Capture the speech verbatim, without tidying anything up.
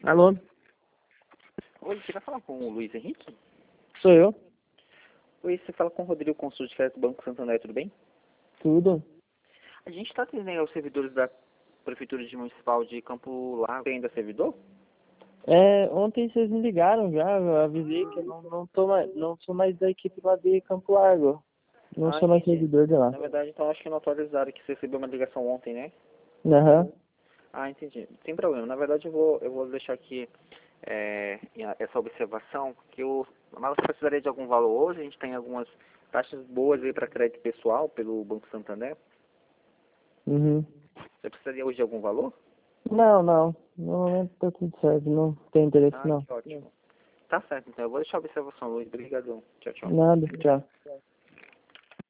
Alô? Oi, você vai falar com o Luiz Henrique? Sou eu? Oi, você fala com o Rodrigo Consul de Crédito do Banco Santander, tudo bem? Tudo? A gente está atendendo os servidores da Prefeitura de Municipal de Campo Largo. Tem ainda servidor? É, ontem vocês me ligaram já, eu avisei que eu não, não, tô mais, não sou mais da equipe lá de Campo Largo. Não Ah, sou mais entendi. servidor de lá. Na verdade, então acho que não atualizaram que você recebeu uma ligação ontem, né? Aham. Ah, entendi. Sem problema. Na verdade, eu vou, eu vou deixar aqui é, essa observação, que o, mas você precisaria de algum valor hoje. A gente tem algumas taxas boas aí para crédito pessoal pelo Banco Santander. Uhum. Você precisaria hoje de algum valor? Não, não. No momento tá tudo certo, não tem interesse Ah, não. que ótimo. Tá certo, então. Eu vou deixar a observação, Luiz. Obrigadão. Tchau, tchau. Nada, tchau.